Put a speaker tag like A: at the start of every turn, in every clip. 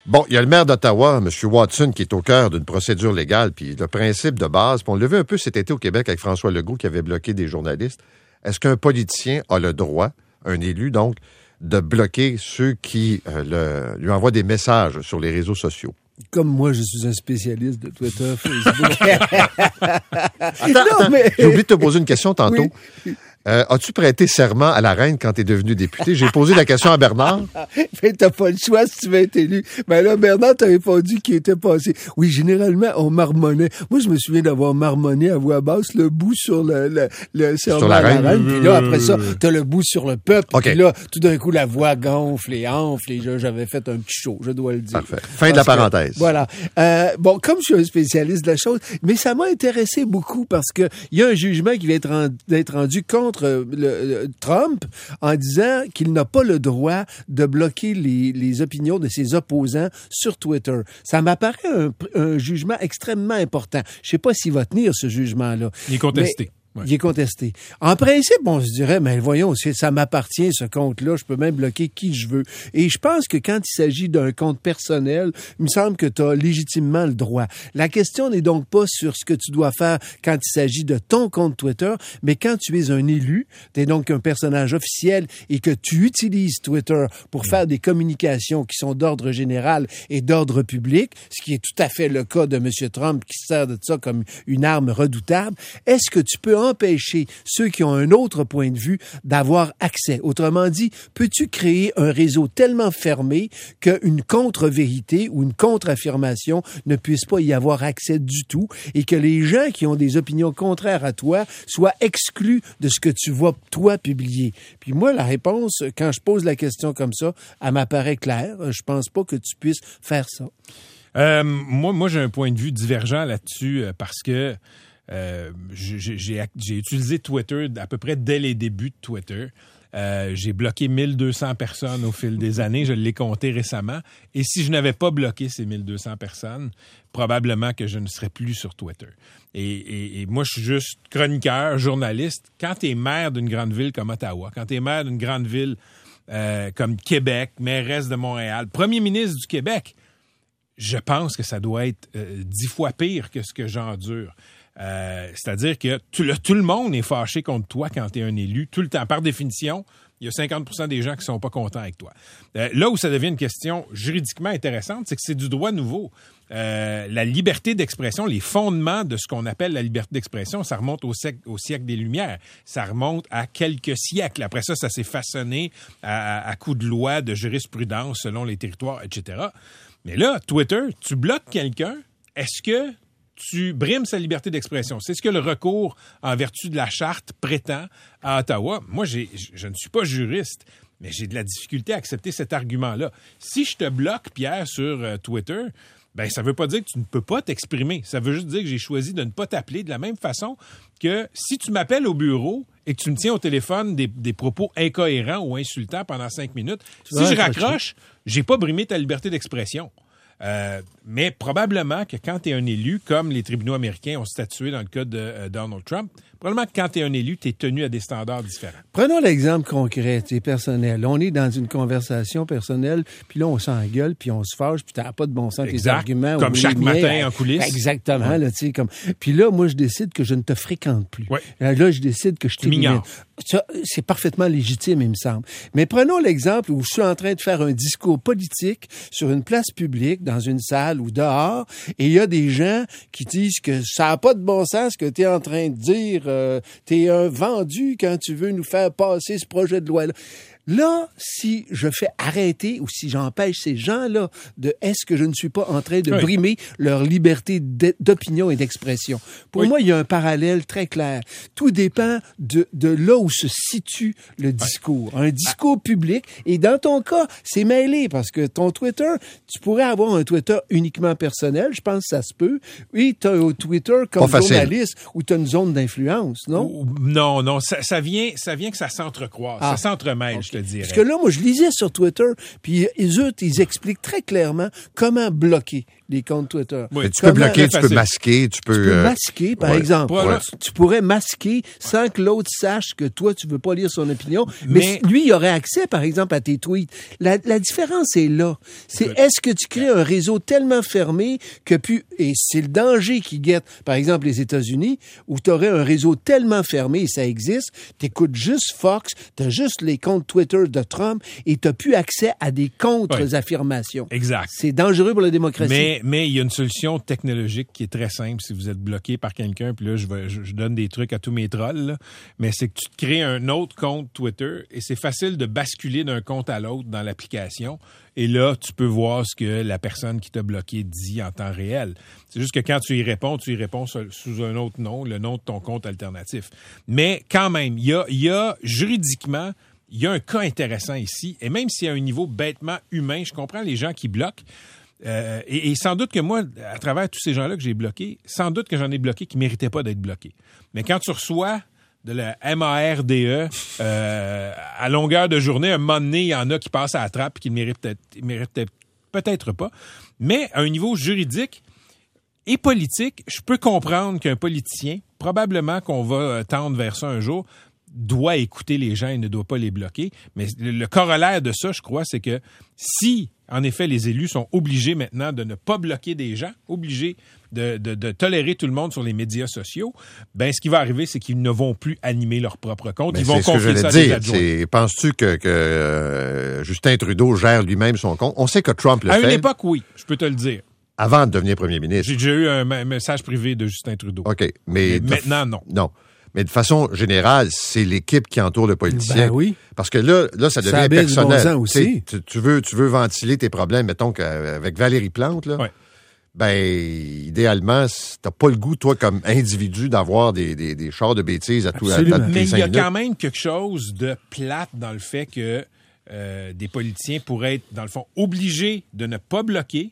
A: Bon, il y a le maire d'Ottawa, M. Watson, qui est au cœur d'une procédure légale, puis le principe de base, puis on l'a vu un peu cet été au Québec avec François Legault qui avait bloqué des journalistes. Est-ce qu'un politicien a le droit, un élu donc, de bloquer ceux qui lui envoient des messages sur les réseaux sociaux?
B: Comme moi, je suis un spécialiste de Twitter, Facebook.
A: Attends, j'ai oublié de te poser une question tantôt. Oui. As-tu prêté serment à la reine quand tu es devenu député? J'ai posé la question à Bernard.
B: Mais t'as pas le choix si tu veux être élu. Ben là, Bernard t'a répondu qu'il était passé. Oui, généralement, on marmonnait. Moi, je me souviens d'avoir marmonné à voix basse le bout sur le serment
A: sur la reine.
B: Puis là, après ça, t'as le bout sur le peuple. Okay. Puis là, tout d'un coup, la voix gonfle et enfle. Et j'avais fait un petit show, je dois le dire.
A: Parfait. Fin de la parenthèse.
B: Voilà. Bon, comme je suis un spécialiste de la chose, mais ça m'a intéressé beaucoup parce que il y a un jugement qui va être rendu contre Trump en disant qu'il n'a pas le droit de bloquer les opinions de ses opposants sur Twitter. Ça m'apparaît un jugement extrêmement important. Je sais pas s'il va tenir ce jugement-là.
C: Il est contesté.
B: Ouais. Il est contesté. En principe, on se dirait, mais voyons, ça m'appartient, ce compte-là, je peux même bloquer qui je veux. Et je pense que quand il s'agit d'un compte personnel, il me semble que tu as légitimement le droit. La question n'est donc pas sur ce que tu dois faire quand il s'agit de ton compte Twitter, mais quand tu es un élu, tu es donc un personnage officiel et que tu utilises Twitter pour faire des communications qui sont d'ordre général et d'ordre public, ce qui est tout à fait le cas de M. Trump qui sert de ça comme une arme redoutable, est-ce que tu peux empêcher ceux qui ont un autre point de vue d'avoir accès? Autrement dit, peux-tu créer un réseau tellement fermé qu'une contre-vérité ou une contre-affirmation ne puisse pas y avoir accès du tout et que les gens qui ont des opinions contraires à toi soient exclus de ce que tu vas, toi, publier? Puis moi, la réponse, quand je pose la question comme ça, elle m'apparaît claire. Je pense pas que tu puisses faire ça.
C: Moi, j'ai un point de vue divergent là-dessus parce que j'ai utilisé Twitter à peu près dès les débuts de Twitter. J'ai bloqué 1200 personnes au fil des années. Je l'ai compté récemment. Et si je n'avais pas bloqué ces 1200 personnes, probablement que je ne serais plus sur Twitter. Et moi, je suis juste chroniqueur, journaliste. Quand tu es maire d'une grande ville comme Ottawa, quand tu es maire d'une grande ville comme Québec, mairesse de Montréal, premier ministre du Québec, je pense que ça doit être 10 fois pire que ce que j'endure. C'est-à-dire que tout le monde est fâché contre toi quand tu es un élu, tout le temps. Par définition, il y a 50% des gens qui sont pas contents avec toi. Là où ça devient une question juridiquement intéressante, c'est que c'est du droit nouveau. La liberté d'expression, les fondements de ce qu'on appelle la liberté d'expression, ça remonte au siècle des Lumières. Ça remonte à quelques siècles. Après ça, ça s'est façonné à coups de loi, de jurisprudence selon les territoires, etc. Mais là, Twitter, tu bloques quelqu'un, est-ce que tu brimes sa liberté d'expression? C'est ce que le recours en vertu de la charte prétend à Ottawa. Moi, je ne suis pas juriste, mais j'ai de la difficulté à accepter cet argument-là. Si je te bloque, Pierre, sur Twitter, ben ça veut pas dire que tu ne peux pas t'exprimer. Ça veut juste dire que j'ai choisi de ne pas t'appeler de la même façon que si tu m'appelles au bureau et que tu me tiens au téléphone des propos incohérents ou insultants pendant 5 minutes, si je raccroche, j'ai pas brimé ta liberté d'expression. Mais probablement que quand tu es un élu, comme les tribunaux américains ont statué dans le cas de Donald Trump, probablement que quand tu es un élu, tu es tenu à des standards différents.
B: Prenons l'exemple concret, c'est personnel. On est dans une conversation personnelle, puis là, on s'engueule, puis on se fâche, puis t'as pas de bon sens avec tes arguments.
C: Comme chaque matin en coulisses.
B: Exactement, là, tu sais, comme... Puis là, moi, je décide que je ne te fréquente plus.
C: Ouais.
B: Là, je décide que je t'élimine. Ça, c'est parfaitement légitime, il me semble. Mais prenons l'exemple où je suis en train de faire un discours politique sur une place publique, dans une salle ou dehors, et il y a des gens qui disent que ça n'a pas de bon sens ce que tu es en train de dire. T'es un vendu quand tu veux nous faire passer ce projet de loi-là. Là, si je fais arrêter ou si j'empêche ces gens-là de est-ce que je ne suis pas en train de brimer leur liberté d'opinion et d'expression? Pour moi, il y a un parallèle très clair. Tout dépend de là où se situe le discours. Un discours public. Et dans ton cas, c'est mêlé parce que ton Twitter, tu pourrais avoir un Twitter uniquement personnel. Je pense que ça se peut. Oui, tu as un Twitter comme journaliste où tu as une zone d'influence, non?
C: Non. Ça vient que ça s'entrecroise. Ça s'entremêle, je te dirais.
B: Parce que là, moi, je lisais sur Twitter, puis ils expliquent très clairement comment bloquer. des comptes Twitter.
C: Oui.
A: Mais tu peux bloquer, tu peux
C: facile.
A: masquer, tu peux...
B: Tu peux masquer, par exemple.
C: Ouais.
B: Tu pourrais masquer sans que l'autre sache que toi, tu veux pas lire son opinion. Mais lui, il aurait accès, par exemple, à tes tweets. La différence est là. C'est est-ce que tu crées un réseau tellement fermé que et c'est le danger qui guette, par exemple, les États-Unis, où tu aurais un réseau tellement fermé, et ça existe, tu écoutes juste Fox, tu as juste les comptes Twitter de Trump, et tu n'as plus accès à des contre-affirmations.
C: Exact.
B: C'est dangereux pour la démocratie.
C: Mais il y a une solution technologique qui est très simple si vous êtes bloqué par quelqu'un, puis là, je donne des trucs à tous mes trolls, là, mais c'est que tu te crées un autre compte Twitter et c'est facile de basculer d'un compte à l'autre dans l'application. Et là, tu peux voir ce que la personne qui t'a bloqué dit en temps réel. C'est juste que quand tu y réponds sous un autre nom, le nom de ton compte alternatif. Mais quand même, il y a juridiquement, il y a un cas intéressant ici. Et même s'il y a un niveau bêtement humain, je comprends les gens qui bloquent. Et sans doute que moi, à travers tous ces gens-là que j'ai bloqués, sans doute que j'en ai bloqué qui ne méritaient pas d'être bloqués. Mais quand tu reçois de la MARDE à longueur de journée, un moment donné, il y en a qui passent à la trappe et qui ne méritent peut-être pas. Mais à un niveau juridique et politique, je peux comprendre qu'un politicien, probablement qu'on va tendre vers ça un jour, doit écouter les gens et ne doit pas les bloquer. Mais le corollaire de ça, je crois, c'est que si, en effet, les élus sont obligés maintenant de ne pas bloquer des gens, obligés de tolérer tout le monde sur les médias sociaux, ben ce qui va arriver, c'est qu'ils ne vont plus animer leur propre compte.
A: Mais
C: ils vont
A: c'est ce que
C: confier
A: j'allais
C: ça à des
A: dire.
C: adjoints.
A: Penses-tu que Justin Trudeau gère lui-même son compte? On sait que Trump le fait.
C: À une époque, oui, je peux te le dire.
A: Avant de devenir premier ministre.
C: J'ai déjà eu un message privé de Justin Trudeau.
A: OK. Mais
C: maintenant, non.
A: Non. Mais de façon générale, c'est l'équipe qui entoure le politicien.
B: Ben oui.
A: Parce que là, ça devient
B: a bien du bon
A: personnel.
B: sens aussi.
A: Tu veux ventiler tes problèmes, mettons qu'avec Valérie Plante, là.
C: Ouais.
A: Ben, idéalement, t'as pas le goût, toi, comme individu, d'avoir des chars de bêtises à tout à
B: Absolument.
C: Mais il y a
A: 5 minutes.
C: quand même quelque chose de plate dans le fait que des politiciens pourraient être, dans le fond, obligés de ne pas bloquer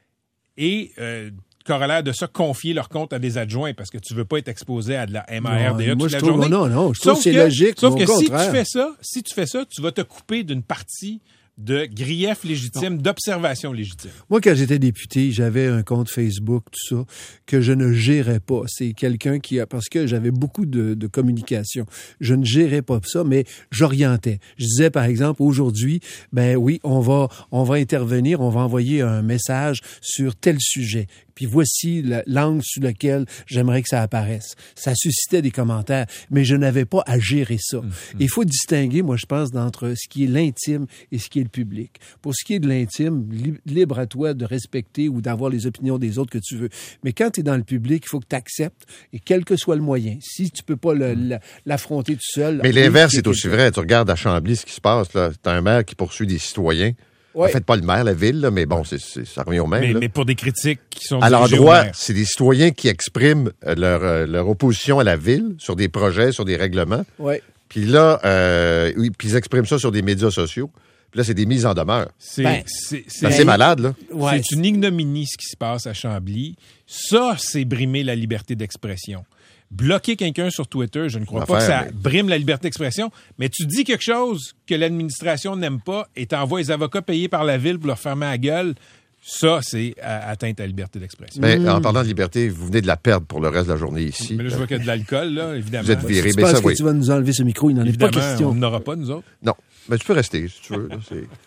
C: et, corollaire de ça, confier leur compte à des adjoints parce que tu veux pas être exposé à de la MARDE
B: Non, moi,
C: toute
B: je
C: la
B: trouve,
C: journée.
B: non, je trouve que c'est logique.
C: Sauf
B: au
C: que si
B: contraire.
C: tu fais ça, tu vas te couper d'une partie de grief légitime, d'observation légitime.
B: Moi, quand j'étais député, j'avais un compte Facebook, tout ça, que je ne gérais pas. C'est quelqu'un parce que j'avais beaucoup de communication. Je ne gérais pas ça, mais j'orientais. Je disais, par exemple, aujourd'hui, ben oui, on va intervenir, on va envoyer un message sur tel sujet. Puis voici l'angle sur lequel j'aimerais que ça apparaisse. Ça suscitait des commentaires, mais je n'avais pas à gérer ça. Il faut distinguer, moi, je pense, entre ce qui est l'intime et ce qui est le public. Pour ce qui est de l'intime, libre à toi de respecter ou d'avoir les opinions des autres que tu veux. Mais quand tu es dans le public, il faut que tu acceptes, et quel que soit le moyen. Si tu peux pas l'affronter tout seul...
A: Mais l'inverse est aussi vrai. Tu regardes à Chambly ce qui se passe, là. T'as un maire qui poursuit des citoyens.
B: Ouais.
A: En fait, pas le maire, la ville, là, mais bon, ça revient au même.
C: Mais pour des critiques qui sont
A: À
C: dirigées au
A: l'endroit,
C: maire.
A: c'est des citoyens qui expriment leur opposition à la ville sur des projets, sur des règlements.
B: Ouais.
A: Puis là, puis ils expriment ça sur des médias sociaux. Puis là, c'est des mises en demeure.
C: C'est
A: C'est assez malade, là.
B: Ouais.
C: C'est une ignominie ce qui se passe à Chambly. Ça, c'est brimer la liberté d'expression. Bloquer quelqu'un sur Twitter, je ne crois pas que ça brime la liberté d'expression, mais tu dis quelque chose que l'administration n'aime pas et t'envoies les avocats payés par la ville pour leur fermer la gueule, ça, c'est atteinte à la liberté d'expression.
A: Mais en parlant de liberté, vous venez de la perdre pour le reste de la journée ici.
C: Mais là, je vois qu'il y a de l'alcool, là, évidemment.
A: Vous êtes viré.
B: Tu
A: Mais
B: penses
A: ça,
B: que
A: oui.
B: tu vas nous enlever ce micro? Il n'en est pas
C: Évidemment,
B: question.
C: on n'aura pas, nous autres.
A: Non, mais tu peux rester, si tu veux. Là,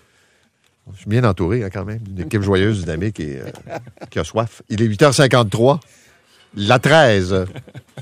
A: je suis bien entouré, hein, quand même, d'une équipe joyeuse, dynamique et qui a soif. Il est 8h53. La 13.